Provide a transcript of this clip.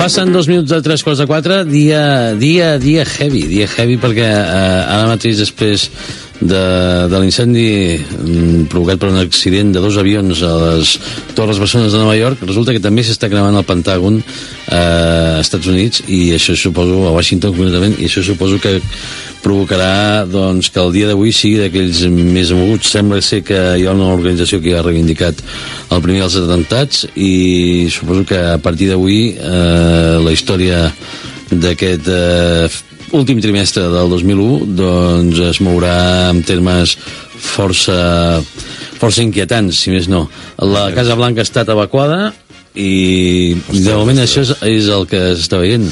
Passen 2 minuts de 3 quarts de 4, dia heavy, perquè ara mateix després de l'incendi provocat per un accident de 2 avions a les Torres Bessones de Nova York, resulta que també s'està cremant el Pentàgon a Estats Units, i això suposo, a Washington concretament, i això suposo que provocarà doncs, que el dia d'avui sigui d'aquells més moguts. Sembla ser que hi ha una organització que ha reivindicat el primer dels atemptats, i suposo que a partir d'avui la història d'aquest últim trimestre del 2001 doncs es mourà en termes força inquietants, si més no. La Casa Blanca ha estat evacuada i de moment això és el que s'està veient.